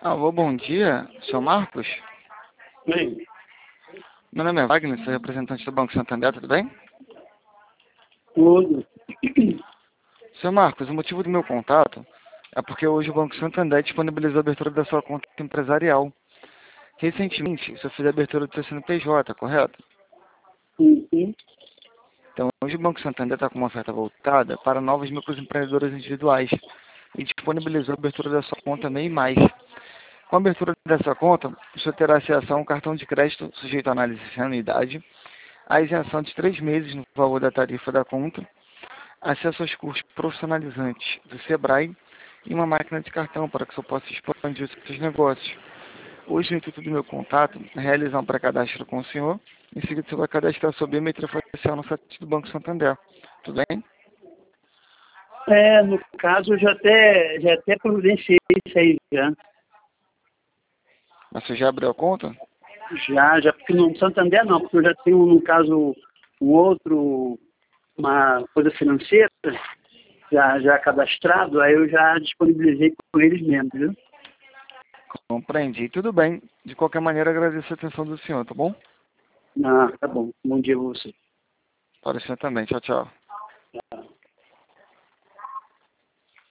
Alô, bom dia, senhor Marcos? Bem, Meu nome é Wagner, sou representante do Banco Santander, tudo bem? tudo. Senhor Marcos, o motivo do meu contato é porque hoje o Banco Santander disponibilizou a abertura da sua conta empresarial. Recentemente, o senhor fez a abertura do seu CNPJ, correto? Uhum. Então, hoje o Banco Santander está com uma oferta voltada para novos microempreendedores individuais e disponibilizou a abertura da sua conta MEI+. Com a abertura dessa conta, o senhor terá acesso a um cartão de crédito sujeito à análise de anuidade, a isenção de 3 meses no valor da tarifa da conta, acesso aos cursos profissionalizantes do Sebrae e uma máquina de cartão para que o senhor possa expandir os seus negócios. Hoje, o intuito do meu contato é realizar um pré-cadastro com o senhor. Em seguida, você vai cadastrar sua biometria facial no site do Banco Santander. Tudo bem? No caso, eu já até providenciei isso aí, já. Mas você já abriu a conta? Já, porque no Santander não, porque eu já tenho, no caso, uma coisa financeira já cadastrado, aí eu já disponibilizei com eles mesmo, viu? Compreendi. Tudo bem. De qualquer maneira, agradeço a atenção do senhor, tá bom? Ah, tá bom. Bom dia a você. Para o senhor também. Tchau, tchau.